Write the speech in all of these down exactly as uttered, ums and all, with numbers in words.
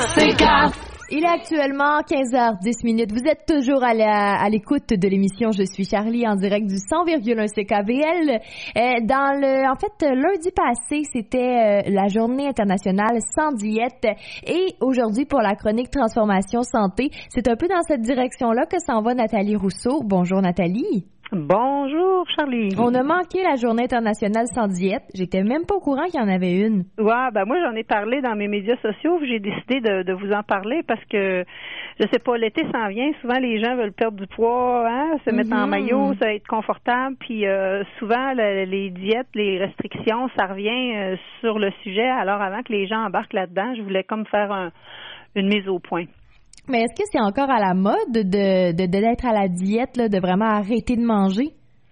C K. Il est actuellement quinze heures dix minutes. Vous êtes toujours à, la, à l'écoute de l'émission Je suis Charlie en direct du cent virgule un C K V L. Euh, dans le, en fait, lundi passé, c'était euh, la Journée internationale sans diète. Et aujourd'hui, pour la chronique Transformation Santé, c'est un peu dans cette direction-là que s'en va Nathalie Rousseau. Bonjour Nathalie. Bonjour, Charlie. On a manqué la Journée internationale sans diète. J'étais même pas au courant qu'il y en avait une. Ouais, ben moi, j'en ai parlé dans mes médias sociaux. J'ai décidé de, de vous en parler parce que, je sais pas, l'été s'en vient. Souvent, les gens veulent perdre du poids, hein, se mettre mm-hmm. en maillot, ça va être confortable. Puis, euh, souvent, le, les diètes, les restrictions, ça revient euh, sur le sujet. Alors, avant que les gens embarquent là-dedans, je voulais comme faire un, une mise au point. Mais est-ce que c'est encore à la mode de, de, de d'être à la diète, là, de vraiment arrêter de manger?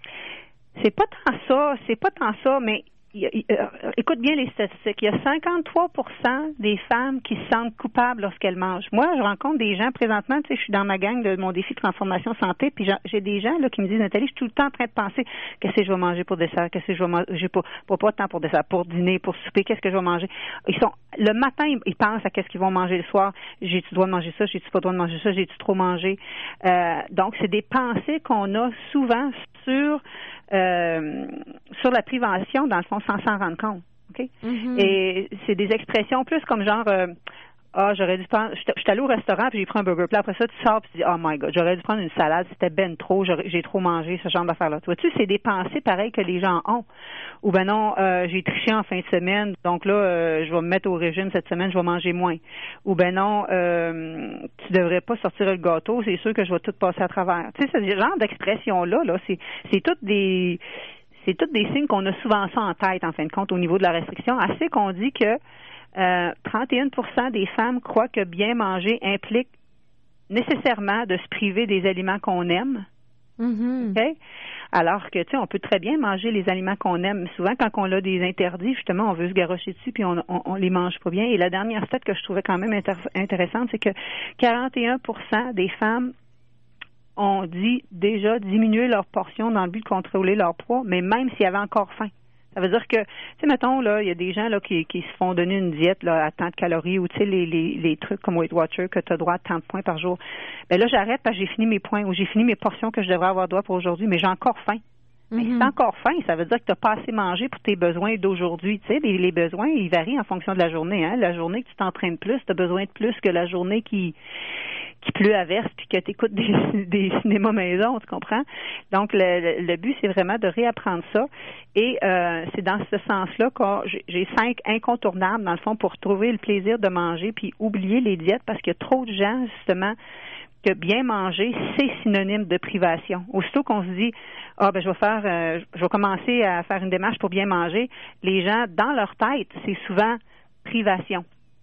C'est pas tant ça, c'est pas tant ça, mais il, il, euh, écoute bien les statistiques. Il y a cinquante-trois pour cent des femmes qui se sentent coupables lorsqu'elles mangent. Moi, je rencontre des gens présentement, tu sais, je suis dans ma gang de mon défi de transformation santé, puis j'ai des gens là qui me disent, Nathalie, je suis tout le temps en train de penser qu'est-ce que je vais manger pour dessert, qu'est-ce que je vais manger, j'ai pas, pas, pas de temps pour dessert, pour dîner, pour souper, qu'est-ce que je vais manger. Ils sont le matin, ils pensent à qu'est-ce qu'ils vont manger le soir. J'ai-tu le droit de manger ça? J'ai-tu pas le droit de manger ça? J'ai-tu trop mangé? Euh, donc, c'est des pensées qu'on a souvent sur euh, sur la prévention, dans le fond, sans s'en rendre compte. OK? Mm-hmm. Et c'est des expressions plus comme genre euh, ah, j'aurais dû prendre. Je suis allée au restaurant puis j'ai pris un burger. Puis après ça, tu sors puis tu dis oh my God, j'aurais dû prendre une salade, c'était ben trop, j'ai trop mangé, ce genre d'affaires-là. Tu vois-tu, c'est des pensées pareilles que les gens ont. Ou ben non, euh, j'ai triché en fin de semaine, donc là, euh, je vais me mettre au régime cette semaine, je vais manger moins. Ou ben non, euh, tu devrais pas sortir le gâteau, c'est sûr que je vais tout passer à travers. Tu sais, ce genre d'expression-là, là, c'est c'est toutes des c'est toutes des signes qu'on a souvent ça en tête, en fin de compte, au niveau de la restriction. Assez qu'on dit que Euh, trente et un pour cent des femmes croient que bien manger implique nécessairement de se priver des aliments qu'on aime. Mm-hmm. Okay? Alors que, tu sais, on peut très bien manger les aliments qu'on aime. Souvent, quand on a des interdits, justement, on veut se garrocher dessus puis on, on, on les mange pas bien. Et la dernière stat que je trouvais quand même inter- intéressante, c'est que quarante et un pour cent des femmes ont dit déjà diminuer leur portion dans le but de contrôler leur poids, mais même s'ils avaient encore faim. Ça veut dire que, tu sais, mettons, là, il y a des gens là qui, qui se font donner une diète là, à tant de calories ou, tu sais, les, les, les trucs comme Weight Watcher que tu as droit à tant de points par jour. Ben là, j'arrête parce que j'ai fini mes points ou j'ai fini mes portions que je devrais avoir droit pour aujourd'hui, mais j'ai encore faim. Mm-hmm. Mais si t'as encore faim, ça veut dire que tu n'as pas assez mangé pour tes besoins d'aujourd'hui. Tu sais, les, les besoins, ils varient en fonction de la journée. Hein? La journée que tu t'entraînes plus, tu as besoin de plus que la journée qui qui pleut à verse puis que tu écoutes des, des cinémas maison, tu comprends? Donc, le, le but, c'est vraiment de réapprendre ça. Et euh, c'est dans ce sens-là que j'ai cinq incontournables, dans le fond, pour trouver le plaisir de manger puis oublier les diètes parce qu'il y a trop de gens, justement, que bien manger, c'est synonyme de privation. Aussitôt qu'on se dit, ah ben je vais faire, euh, je vais commencer à faire une démarche pour bien manger, les gens, dans leur tête, c'est souvent privation.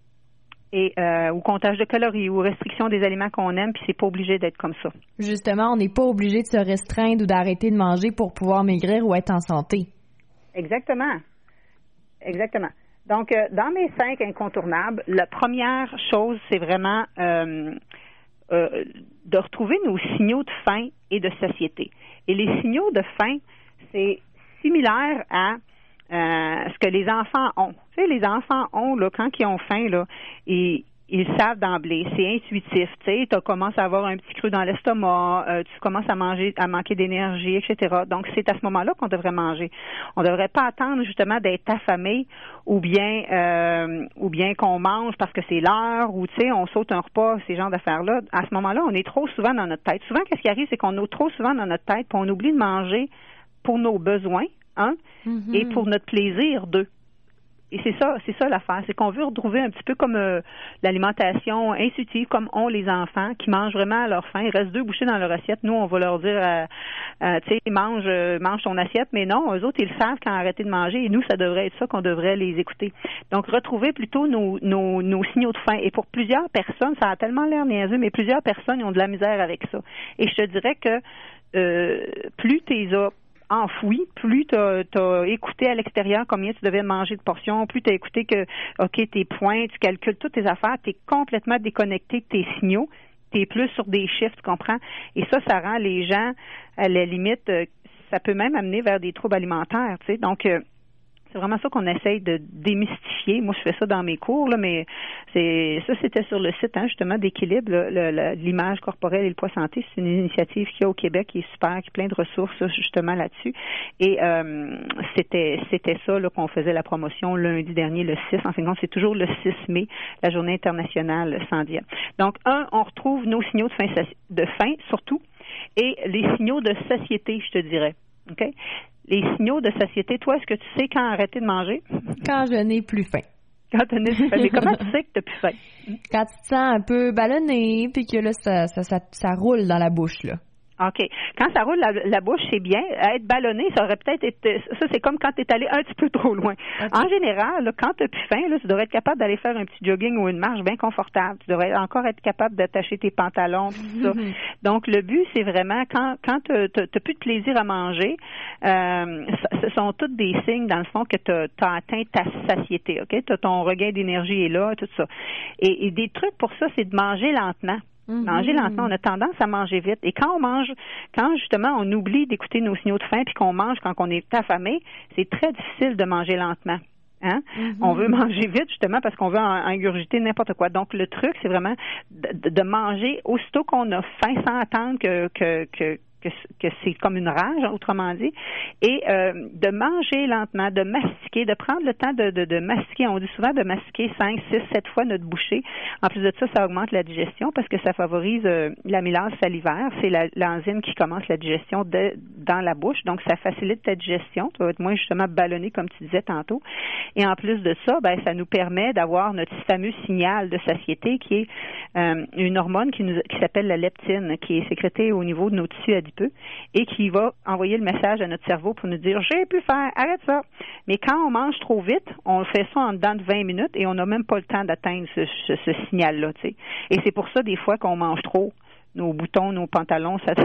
Et euh, ou comptage de calories ou restriction des aliments qu'on aime, puis c'est pas obligé d'être comme ça. Justement, on n'est pas obligé de se restreindre ou d'arrêter de manger pour pouvoir maigrir ou être en santé. Exactement. Exactement. Donc, euh, dans mes cinq incontournables, la première chose, c'est vraiment euh, euh, de retrouver nos signaux de faim et de satiété. Et les signaux de faim, c'est similaire à Euh, ce que les enfants ont. Tu sais, les enfants ont, là, quand ils ont faim, là, ils, ils savent d'emblée, c'est intuitif, tu sais, tu commences à avoir un petit creux dans l'estomac, euh, tu commences à manger, à manquer d'énergie, et cetera. Donc, c'est à ce moment-là qu'on devrait manger. On ne devrait pas attendre, justement, d'être affamé ou bien euh, ou bien qu'on mange parce que c'est l'heure ou, tu sais, on saute un repas, ces genres d'affaires-là. À ce moment-là, on est trop souvent dans notre tête. Souvent, qu'est-ce qui arrive, c'est qu'on est trop souvent dans notre tête puis on oublie de manger pour nos besoins, un, mm-hmm. et pour notre plaisir, deux. Et c'est ça, c'est ça l'affaire, c'est qu'on veut retrouver un petit peu comme euh, l'alimentation intuitive, comme ont les enfants, qui mangent vraiment à leur faim. Il reste deux bouchées dans leur assiette. Nous, on va leur dire, euh, euh, tu sais, mange, euh, mange ton assiette, mais non, eux autres, ils le savent quand arrêter de manger. Et nous, ça devrait être ça qu'on devrait les écouter. Donc, retrouver plutôt nos, nos, nos signaux de faim. Et pour plusieurs personnes, ça a tellement l'air niaiseux, mais plusieurs personnes ils ont de la misère avec ça. Et je te dirais que euh, plus t'es as enfoui, plus tu as écouté à l'extérieur combien tu devais manger de portions, plus tu as écouté que, OK, tes points, tu calcules toutes tes affaires, tu es complètement déconnecté de tes signaux, tu es plus sur des chiffres, tu comprends? Et ça, ça rend les gens, à la limite, ça peut même amener vers des troubles alimentaires, tu sais. Donc, euh, C'est vraiment ça qu'on essaye de démystifier. Moi, je fais ça dans mes cours, là, mais c'est ça, c'était sur le site, hein, justement, d'équilibre, là, le, le, l'image corporelle et le poids santé. C'est une initiative qu'il y a au Québec qui est super, qui a plein de ressources, justement, là-dessus. Et euh, c'était c'était ça là, qu'on faisait la promotion lundi dernier, le six. En fin de compte, c'est toujours le six mai, la journée internationale sans diète. Donc, un, on retrouve nos signaux de faim, de faim surtout, et les signaux de satiété, je te dirais. OK? Les signaux de satiété, toi, est-ce que tu sais quand arrêter de manger? Quand je n'ai plus faim. Quand tu n'as plus faim. Mais comment tu sais que tu n'as plus faim? Quand tu te sens un peu ballonné, puis que là, ça, ça, ça, ça roule dans la bouche, là. OK. Quand ça roule la, la bouche, c'est bien. Être ballonné, ça aurait peut-être été... Ça, c'est comme quand tu es allé un petit peu trop loin. Okay. En général, là, quand tu n'as plus faim, là, tu devrais être capable d'aller faire un petit jogging ou une marche bien confortable. Tu devrais encore être capable d'attacher tes pantalons, tout ça. Mm-hmm. Donc, le but, c'est vraiment, quand, quand tu n'as plus de plaisir à manger, euh, ce sont tous des signes, dans le fond, que tu as atteint ta satiété. OK? T'as ton regain d'énergie est là, tout ça. Et, et des trucs pour ça, c'est de manger lentement. Mm-hmm. Manger lentement, on a tendance à manger vite. Et quand on mange, quand justement on oublie d'écouter nos signaux de faim puis qu'on mange quand on est affamé, c'est très difficile de manger lentement. Hein? Mm-hmm. On veut manger vite justement parce qu'on veut ingurgiter n'importe quoi. Donc le truc, c'est vraiment de, de manger aussitôt qu'on a faim sans attendre que que que que, que c'est comme une rage, autrement dit, et euh, de manger lentement, de mastiquer, de prendre le temps de, de, de mastiquer. On dit souvent de mastiquer cinq, six, sept fois notre bouchée. En plus de ça, ça augmente la digestion parce que ça favorise euh, l'amylase salivaire. C'est la, l'enzyme qui commence la digestion de, dans la bouche. Donc, ça facilite ta digestion. Tu vas être moins justement ballonné, comme tu disais tantôt. Et en plus de ça, ben, ça nous permet d'avoir notre fameux signal de satiété qui est euh, une hormone qui, nous, qui s'appelle la leptine, qui est sécrétée au niveau de nos tissus adipeux et qui va envoyer le message à notre cerveau pour nous dire « j'ai pu faire, arrête ça ». Mais quand on mange trop vite, on fait ça en dedans de vingt minutes et on n'a même pas le temps d'atteindre ce, ce, ce signal-là. Tu sais. Et c'est pour ça, des fois, qu'on mange trop. Nos boutons, nos pantalons, ça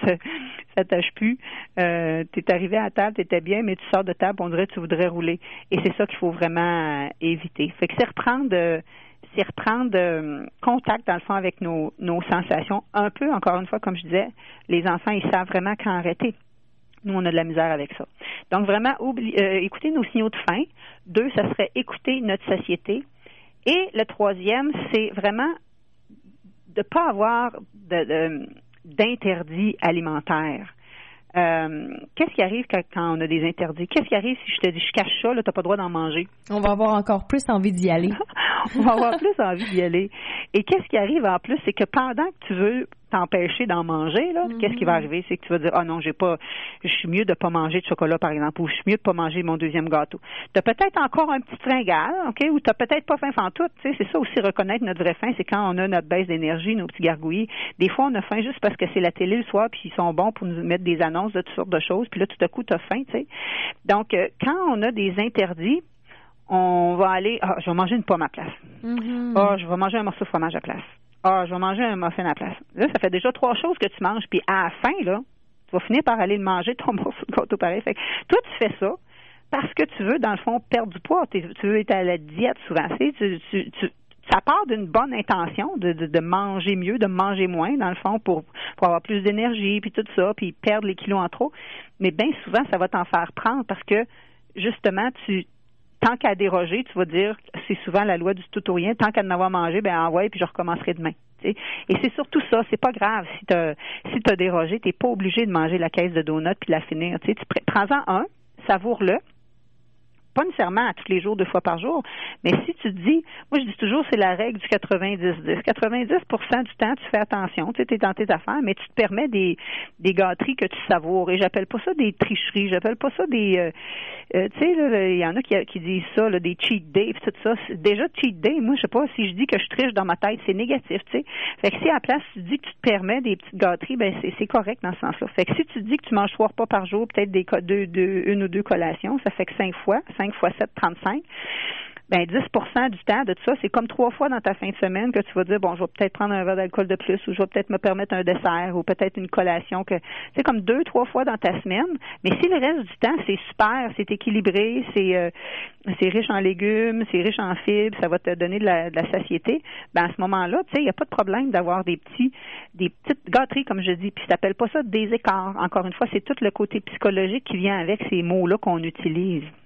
ça tâche plus. Euh, tu es arrivé à la table, tu étais bien, mais tu sors de table, on dirait que tu voudrais rouler. Et c'est ça qu'il faut vraiment euh, éviter. Fait que c'est reprendre... Euh, c'est reprendre euh, contact, dans le fond, avec nos, nos sensations. Un peu, encore une fois, comme je disais, les enfants, ils savent vraiment quand arrêter. Nous, on a de la misère avec ça. Donc, vraiment, oublie, euh, écouter nos signaux de faim. Deux, ça serait écouter notre satiété. Et le troisième, c'est vraiment de ne pas avoir de, de, d'interdits alimentaires. Euh, qu'est-ce qui arrive quand, quand on a des interdits? Qu'est-ce qui arrive si je te dis je cache ça, là, t'as pas le droit d'en manger? On va avoir encore plus envie d'y aller. On va avoir plus envie d'y aller. Et qu'est-ce qui arrive en plus, c'est que pendant que tu veux t'empêcher d'en manger, là, mm-hmm. qu'est-ce qui va arriver? C'est que tu vas dire, ah non, j'ai pas, je suis mieux de pas manger de chocolat, par exemple, ou je suis mieux de pas manger mon deuxième gâteau. T'as peut-être encore un petit fringale, OK, ou t'as peut-être pas faim fantoute, tu sais, c'est ça aussi, reconnaître notre vraie faim, c'est quand on a notre baisse d'énergie, nos petits gargouillis. Des fois, on a faim juste parce que c'est la télé le soir, puis ils sont bons pour nous mettre des annonces de toutes sortes de choses, puis là, tout à coup, t'as faim, tu sais. Donc, euh, quand on a des interdits, on va aller, ah, je vais manger une pomme à place. Mm-hmm. Ah, je vais manger un morceau de fromage à place. Ah, je vais manger un muffin à place. Là, ça fait déjà trois choses que tu manges, puis à la fin, là, tu vas finir par aller manger ton morceau de gâteau pareil. Fait que toi, tu fais ça parce que tu veux, dans le fond, perdre du poids. Tu veux être à la diète souvent. Tu, tu, tu, ça part d'une bonne intention de, de, de manger mieux, de manger moins, dans le fond, pour, pour avoir plus d'énergie, puis tout ça, puis perdre les kilos en trop. Mais bien souvent, ça va t'en faire prendre parce que, justement, tu tant qu'à déroger, tu vas dire, c'est souvent la loi du tout ou rien, tant qu'à en avoir mangé, ben envoie, puis je recommencerai demain. T'sais. Et c'est surtout ça, c'est pas grave si tu as si t'as dérogé, t'es pas obligé de manger la caisse de donuts puis de la finir. T'sais. Tu prends-en un, savoure-le. Pas nécessairement à tous les jours, deux fois par jour, mais si tu te dis, moi je dis toujours c'est la règle du quatre-vingt-dix dix. quatre-vingt-dix pour cent du temps, tu fais attention, tu es dans tes affaires, mais tu te permets des, des gâteries que tu savoures. Et j'appelle pas ça des tricheries, j'appelle pas ça des... Euh, euh, tu sais, il y en a qui, qui disent ça, là, des cheat days, tout ça. Déjà, cheat day, moi je sais pas, si je dis que je triche dans ma tête, c'est négatif, tu sais. Fait que si à la place, tu dis que tu te permets des petites gâteries, ben c'est, c'est correct dans ce sens-là. Fait que si tu dis que tu manges trois repas par jour, peut-être des deux, deux, une ou deux collations, ça fait que cinq fois, cinq fois sept, trente-cinq. Ben dix pour cent du temps de tout ça, c'est comme trois fois dans ta fin de semaine que tu vas dire, bon, je vais peut-être prendre un verre d'alcool de plus ou je vais peut-être me permettre un dessert ou peut-être une collation que c'est comme deux, trois fois dans ta semaine. Mais si le reste du temps, c'est super, c'est équilibré, c'est euh, c'est riche en légumes, c'est riche en fibres, ça va te donner de la, de la satiété, ben à ce moment-là, tu sais, il n'y a pas de problème d'avoir des petits, des petites gâteries, comme je dis, puis ça s'appelle pas ça des écarts. Encore une fois, c'est tout le côté psychologique qui vient avec ces mots-là qu'on utilise.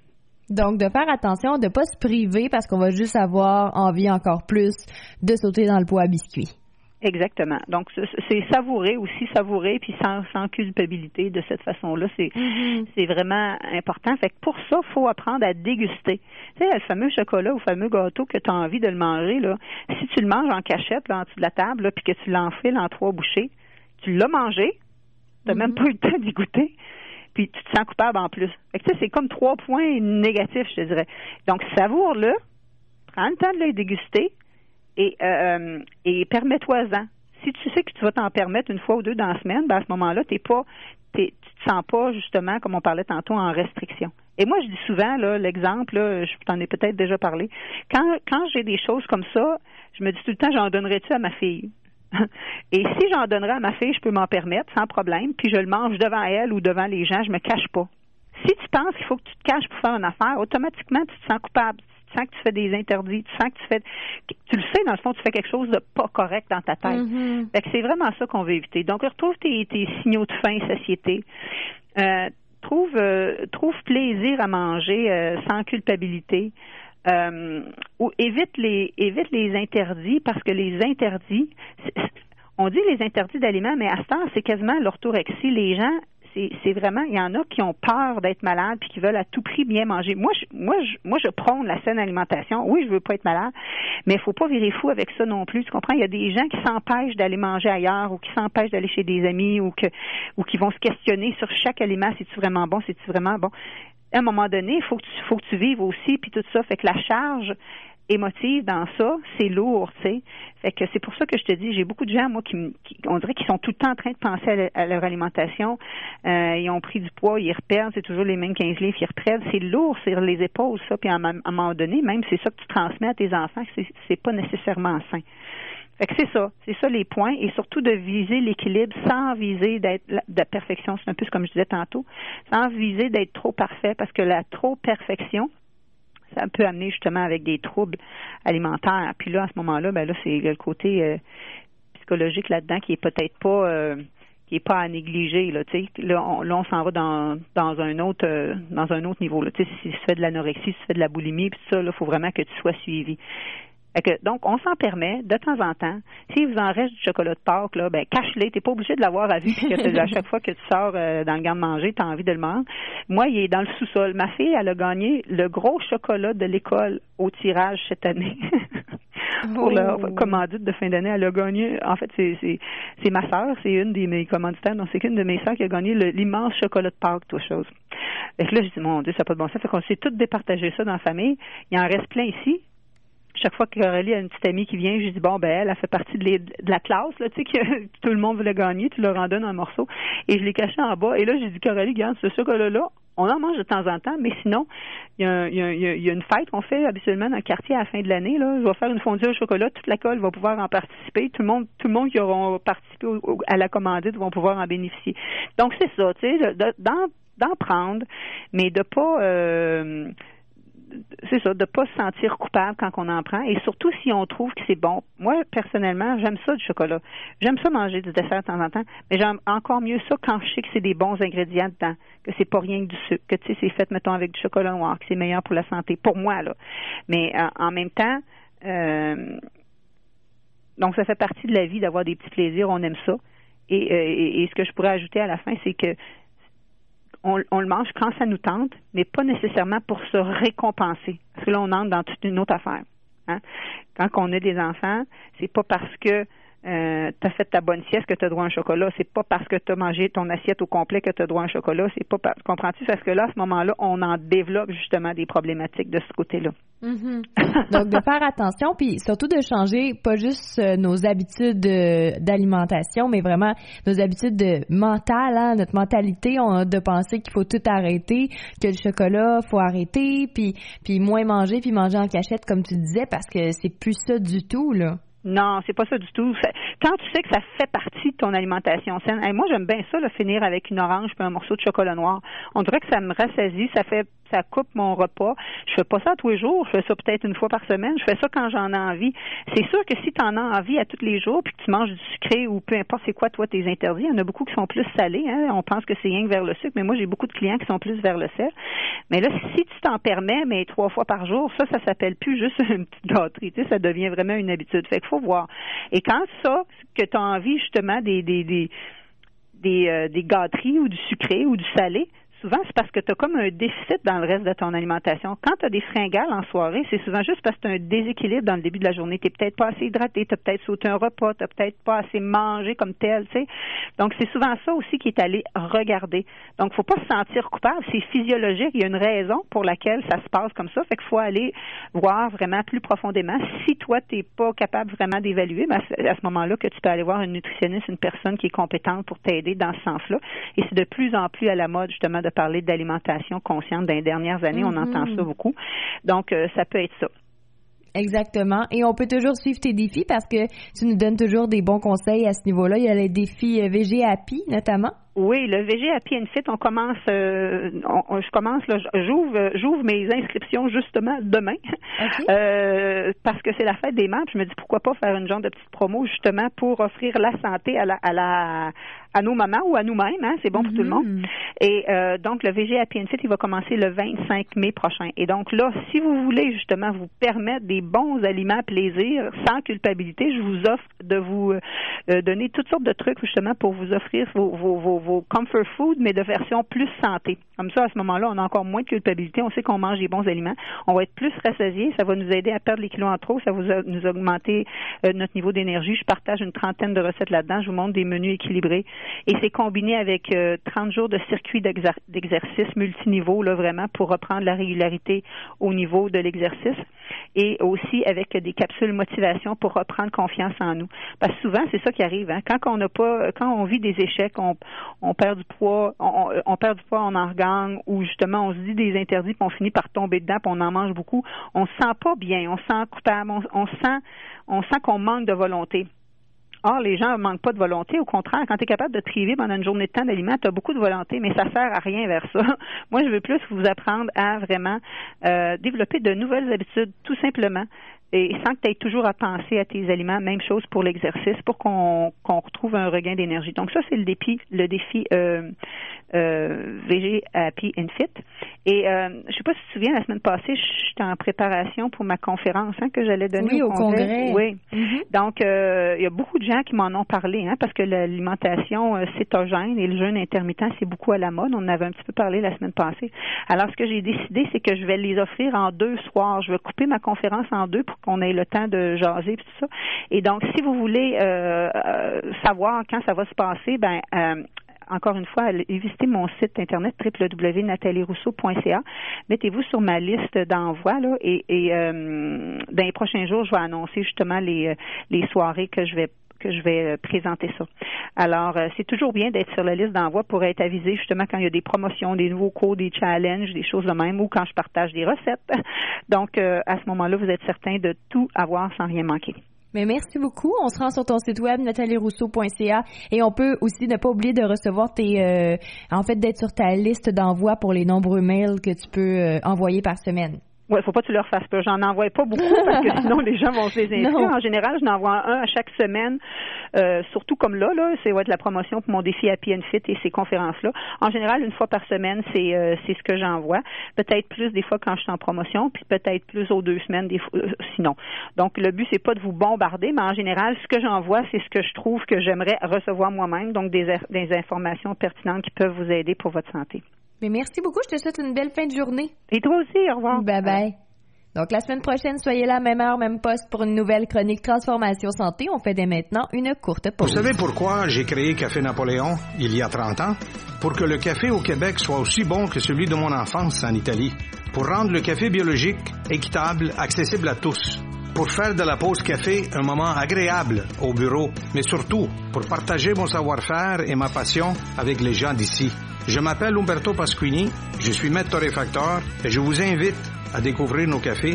Donc, de faire attention, de pas se priver parce qu'on va juste avoir envie encore plus de sauter dans le pot à biscuits. Exactement. Donc, c'est savourer aussi, savourer, puis sans, sans culpabilité de cette façon-là. C'est, mm-hmm. c'est vraiment important. Fait que pour ça, il faut apprendre à déguster. Tu sais, le fameux chocolat ou le fameux gâteau que tu as envie de le manger, là, si tu le manges en cachette, là, en dessous de la table, là, puis que tu l'enfiles en trois bouchées, tu l'as mangé, tu n'as mm-hmm. même pas eu le temps d'y goûter, puis tu te sens coupable en plus. Fait que tu sais, c'est comme trois points négatifs, je te dirais. Donc, savoure-le, prends le temps de le déguster, Et, euh, et permets-toi-en. Si tu sais que tu vas t'en permettre une fois ou deux dans la semaine, ben à ce moment-là, t'es pas, t'es, tu te sens pas justement, comme on parlait tantôt, en restriction. Et moi, je dis souvent, là, l'exemple, là, je t'en ai peut-être déjà parlé, quand, quand j'ai des choses comme ça, je me dis tout le temps, j'en donnerais-tu à ma fille? Et si j'en donnerais à ma fille, je peux m'en permettre sans problème, puis je le mange devant elle ou devant les gens, je me cache pas. Si tu penses qu'il faut que tu te caches pour faire une affaire, automatiquement, tu te sens coupable. Tu sens que tu fais des interdits, tu sens que tu fais, tu le sais, dans le fond, tu fais quelque chose de pas correct dans ta tête. Mm-hmm. Fait que c'est vraiment ça qu'on veut éviter. Donc, retrouve tes, tes signaux de faim, satiété. Euh, trouve, euh, trouve plaisir à manger euh, sans culpabilité. Euh, ou évite les, évite les interdits parce que les interdits, on dit les interdits d'aliments, mais à ce temps, c'est quasiment l'orthorexie. Les gens, C'est, c'est vraiment, il y en a qui ont peur d'être malades puis qui veulent à tout prix bien manger. Moi, je, moi, je, moi, je prône la saine alimentation. Oui, je veux pas être malade, mais il faut pas virer fou avec ça non plus. Tu comprends? Il y a des gens qui s'empêchent d'aller manger ailleurs ou qui s'empêchent d'aller chez des amis ou que, ou qui vont se questionner sur chaque aliment. C'est-tu vraiment bon? C'est-tu vraiment bon? À un moment donné, il faut que tu, faut que tu vives aussi puis tout ça. Fait que la charge émotive dans ça, c'est lourd, tu sais. Fait que c'est pour ça que je te dis, j'ai beaucoup de gens, moi, qui, qui on dirait qu'ils sont tout le temps en train de penser à, le, à leur alimentation. Euh, ils ont pris du poids, ils reperdent, c'est toujours les mêmes quinze livres, ils reprennent. C'est lourd sur les épaules, ça. Puis à, à un moment donné, même c'est ça que tu transmets à tes enfants, c'est, c'est pas nécessairement sain. Fait que c'est ça, c'est ça les points, et surtout de viser l'équilibre sans viser d'être de perfection, c'est un peu comme je disais tantôt, sans viser d'être trop parfait, parce que la trop perfection, ça peut amener justement avec des troubles alimentaires. Puis là, à ce moment-là, ben là, c'est le côté euh, psychologique là-dedans qui est peut-être pas euh, qui est pas à négliger. Là, tu sais, là, on, là, on s'en va dans dans un autre euh, dans un autre niveau. Là, tu sais, si tu fais de l'anorexie, si tu fais de la boulimie, puis ça, là, faut vraiment que tu sois suivi. Fait que, donc, on s'en permet de temps en temps. S'il vous en reste du chocolat de Pâques, là, ben cache-le. T'es pas obligé de l'avoir à vue, puisque à chaque fois que tu sors euh, dans le garde-manger, t'as envie de le manger. Moi, il est dans le sous-sol. Ma fille, elle a gagné le gros chocolat de l'école au tirage cette année. Pour oh. leur commandite de fin d'année, elle a gagné. En fait, c'est c'est c'est ma sœur, c'est une des mes commanditaires. Donc, c'est qu'une de mes sœurs qui a gagné le, l'immense chocolat de Pâques, toute chose. Fait que là, j'ai dit, mon Dieu, ça n'a pas de bon sens. Fait qu'on s'est tous départagé ça dans la famille. Il en reste plein ici. Chaque fois que Coralie a une petite amie qui vient, je dis bon ben elle, elle fait partie de, les, de la classe là, tu sais que tout le monde voulait gagner, tu leur en donnes un morceau et je l'ai caché en bas et là j'ai dit Coralie, regarde ce chocolat-là, on en mange de temps en temps, mais sinon il y a, il y a, il y a une fête qu'on fait habituellement dans le quartier à la fin de l'année là, je vais faire une fondue au chocolat, toute l'école va pouvoir en participer, tout le monde, tout le monde qui auront participé au, au, à la commandite vont pouvoir en bénéficier. Donc c'est ça, tu sais, de, de, d'en, d'en prendre, mais de pas euh, c'est ça, de ne pas se sentir coupable quand on en prend, et surtout si on trouve que c'est bon. Moi, personnellement, j'aime ça du chocolat. J'aime ça manger du dessert de temps en temps, mais j'aime encore mieux ça quand je sais que c'est des bons ingrédients dedans, que c'est pas rien que du sucre, que tu sais, c'est fait, mettons, avec du chocolat noir, que c'est meilleur pour la santé, pour moi, là. Mais euh, en même temps, euh, donc ça fait partie de la vie d'avoir des petits plaisirs, on aime ça. Et, euh, et, et ce que je pourrais ajouter à la fin, c'est que On, on le mange quand ça nous tente, mais pas nécessairement pour se récompenser. Parce que là, on entre dans toute une autre affaire. Hein? Quand on a des enfants, c'est pas parce que euh, tu as fait ta bonne sieste que tu as droit à un chocolat. C'est pas parce que tu as mangé ton assiette au complet que tu as droit à un chocolat. C'est pas parce, comprends-tu? Parce que là, à ce moment-là, on en développe justement des problématiques de ce côté-là. Mm-hmm. Donc, de faire attention, puis surtout de changer pas juste euh, nos habitudes euh, d'alimentation, mais vraiment nos habitudes de mentales, hein, notre mentalité, on a de penser qu'il faut tout arrêter, que le chocolat, faut arrêter, puis puis moins manger, puis manger en cachette, comme tu disais, parce que c'est plus ça du tout, là. Non, c'est pas ça du tout. Quand tu sais que ça fait partie de ton alimentation saine, hey, moi j'aime bien ça, là, finir avec une orange puis un morceau de chocolat noir. On dirait que ça me rassasie, ça fait, ça coupe mon repas. Je fais pas ça tous les jours, je fais ça peut-être une fois par semaine. Je fais ça quand j'en ai envie. C'est sûr que si tu en as envie à tous les jours puis que tu manges du sucré ou peu importe c'est quoi toi tes interdits, il y en a beaucoup qui sont plus salés. Hein? On pense que c'est rien que vers le sucre, mais moi j'ai beaucoup de clients qui sont plus vers le sel. Mais là, si tu t'en permets, mais trois fois par jour, ça, ça s'appelle plus juste une petite gâterie. Tu sais, ça devient vraiment une habitude. Fait que faut voir. Et quand ça, que tu as envie justement des des des des, euh, des gâteries ou du sucré ou du salé, souvent, c'est parce que tu as comme un déficit dans le reste de ton alimentation. Quand tu as des fringales en soirée, c'est souvent juste parce que tu as un déséquilibre dans le début de la journée. Tu n'es peut-être pas assez hydraté, tu as peut-être sauté un repas, tu n'as peut-être pas assez mangé comme tel, tu sais. Donc, c'est souvent ça aussi qui est allé regarder. Donc, faut pas se sentir coupable. C'est physiologique. Il y a une raison pour laquelle ça se passe comme ça. Fait qu'il faut aller voir vraiment plus profondément. Si toi, tu n'es pas capable vraiment d'évaluer, ben, c'est à ce moment-là que tu peux aller voir une nutritionniste, une personne qui est compétente pour t'aider dans ce sens-là. Et c'est de plus en plus à la mode, justement, de parler d'alimentation consciente. Dans les dernières années, on mm-hmm. entend ça beaucoup. Donc, euh, ça peut être ça. Exactement. Et on peut toujours suivre tes défis parce que tu nous donnes toujours des bons conseils à ce niveau-là. Il y a les défis V G Happy, notamment. Oui, le V G Happy and Fit, on commence, euh, on, je commence, là, j'ouvre, j'ouvre mes inscriptions justement demain, okay. euh, parce que c'est la fête des mères. Je me dis pourquoi pas faire une genre de petite promo justement pour offrir la santé à la, à la, à nos mamans ou à nous-mêmes. Hein, c'est bon pour mm-hmm. tout le monde. Et euh, donc le V G Happy and Fit, il va commencer le vingt-cinq mai prochain. Et donc là, si vous voulez justement vous permettre des bons aliments plaisir sans culpabilité, je vous offre de vous euh, donner toutes sortes de trucs justement pour vous offrir vos, vos, vos vos comfort food, mais de version plus santé. Comme ça, à ce moment-là, on a encore moins de culpabilité. On sait qu'on mange des bons aliments. On va être plus rassasiés. Ça va nous aider à perdre les kilos en trop. Ça va nous augmenter euh, notre niveau d'énergie. Je partage une trentaine de recettes là-dedans. Je vous montre des menus équilibrés. Et c'est combiné avec euh, trente jours de circuit d'exer- d'exercice multiniveau, là, vraiment, pour reprendre la régularité au niveau de l'exercice. Et aussi avec des capsules motivation pour reprendre confiance en nous. Parce que souvent, c'est ça qui arrive. Hein? Quand on n'a pas, quand on vit des échecs, on on perd du poids, on, on perd du poids, on en regagne, ou justement on se dit des interdits, puis on finit par tomber dedans, puis on en mange beaucoup. On se sent pas bien, on se sent coupable, on, on sent, on sent qu'on manque de volonté. Or, les gens ne manquent pas de volonté. Au contraire, quand tu es capable de trier pendant une journée de temps d'aliments, tu as beaucoup de volonté, mais ça sert à rien vers ça. Moi, je veux plus vous apprendre à vraiment euh, développer de nouvelles habitudes, tout simplement. Et sans que tu aies toujours à penser à tes aliments, même chose pour l'exercice, pour qu'on, qu'on retrouve un regain d'énergie. Donc ça, c'est le défi, le défi euh, euh, V G Happy and Fit. Et euh, je sais pas si tu te souviens, la semaine passée, j'étais en préparation pour ma conférence hein, que j'allais donner oui, au, au congrès. congrès. Oui. Mm-hmm. Donc, euh, il y a beaucoup de gens qui m'en ont parlé, hein, parce que l'alimentation euh, cétogène et le jeûne intermittent, c'est beaucoup à la mode. On en avait un petit peu parlé la semaine passée. Alors, ce que j'ai décidé, c'est que je vais les offrir en deux soirs. Je vais couper ma conférence en deux pour qu'on ait le temps de jaser et tout ça. Et donc, si vous voulez euh, euh, savoir quand ça va se passer, ben euh, encore une fois, visitez mon site internet w w w point nathalie rousseau point c a. Mettez-vous sur ma liste d'envoi là, et, et euh, dans les prochains jours, je vais annoncer justement les, les soirées que je vais que je vais présenter ça. Alors, euh, c'est toujours bien d'être sur la liste d'envoi pour être avisé justement quand il y a des promotions, des nouveaux cours, des challenges, des choses de même, ou quand je partage des recettes. Donc, euh, à ce moment-là, vous êtes certain de tout avoir sans rien manquer. Mais merci beaucoup. On se rend sur ton site web nathalie rousseau point c a et on peut aussi ne pas oublier de recevoir tes, euh, en fait, d'être sur ta liste d'envoi pour les nombreux mails que tu peux euh, envoyer par semaine. Oui, il ne faut pas que tu leur fasses peur. J'en envoie pas beaucoup parce que sinon les gens vont se les inscrire. En général, je n'envoie un à chaque semaine, euh, surtout comme là, là, c'est ouais, de la promotion pour mon défi Happy and Fit et ces conférences-là. En général, une fois par semaine, c'est euh, c'est ce que j'envoie. Peut-être plus des fois quand je suis en promotion, puis peut-être plus aux deux semaines des fois, euh, sinon. Donc, le but, c'est pas de vous bombarder, mais en général, ce que j'envoie, c'est ce que je trouve que j'aimerais recevoir moi-même, donc des, des informations pertinentes qui peuvent vous aider pour votre santé. Mais merci beaucoup. Je te souhaite une belle fin de journée. Et toi aussi. Au revoir. Bye bye. Donc, la semaine prochaine, soyez là, même heure, même poste, pour une nouvelle chronique Transformation Santé. On fait dès maintenant une courte pause. Vous savez pourquoi j'ai créé Café Napoléon il y a trente ans? Pour que le café au Québec soit aussi bon que celui de mon enfance en Italie. Pour rendre le café biologique, équitable, accessible à tous. Pour faire de la pause café un moment agréable au bureau, mais surtout pour partager mon savoir-faire et ma passion avec les gens d'ici. Je m'appelle Umberto Pasquini, je suis maître torréfacteur et je vous invite à découvrir nos cafés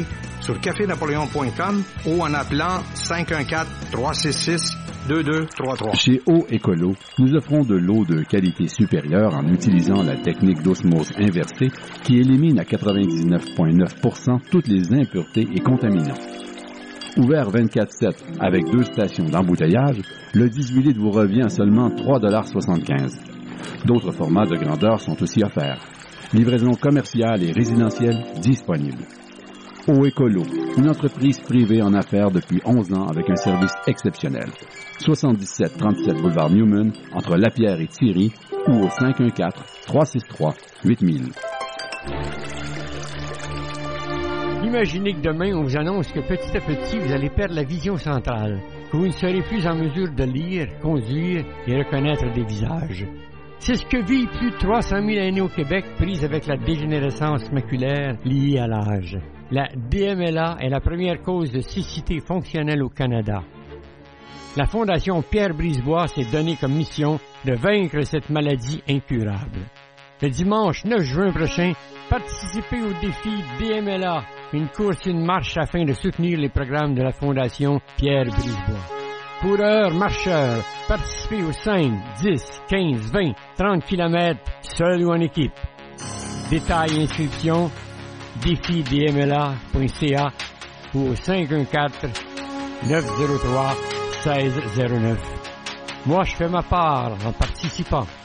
sur café napoléon point com ou en appelant cinq un quatre, trois six six, deux deux trois trois. Chez Eau Écolo, nous offrons de l'eau de qualité supérieure en utilisant la technique d'osmose inversée qui élimine à quatre-vingt-dix-neuf virgule neuf pour cent toutes les impuretés et contaminants. Ouvert vingt-quatre sept avec deux stations d'embouteillage, le dix-huit litres vous revient à seulement trois dollars soixante-quinze. D'autres formats de grandeur sont aussi offerts. Livraison commerciale et résidentielle disponible. Eau Écolo, une entreprise privée en affaires depuis onze ans avec un service exceptionnel. soixante-dix-sept trente-sept boulevard Newman, entre Lapierre et Thierry, ou au cinq un quatre, trois six trois, huit mille. Imaginez que demain, on vous annonce que petit à petit, vous allez perdre la vision centrale, que vous ne serez plus en mesure de lire, conduire et reconnaître des visages. C'est ce que vivent plus de trois cent mille aînés au Québec prises avec la dégénérescence maculaire liée à l'âge. La D M L A est la première cause de cécité fonctionnelle au Canada. La Fondation Pierre Brisebois s'est donnée comme mission de vaincre cette maladie incurable. Le dimanche neuf juin prochain, participez au défi D M L A, une course et une marche afin de soutenir les programmes de la Fondation Pierre Brisebois. Coureurs, marcheurs, participez aux cinq, dix, quinze, vingt, trente kilomètres, seul ou en équipe. Détails et inscriptions, défi d m l a point c a ou au cinq un quatre, neuf zéro trois, seize zéro neuf. Moi, je fais ma part en participant.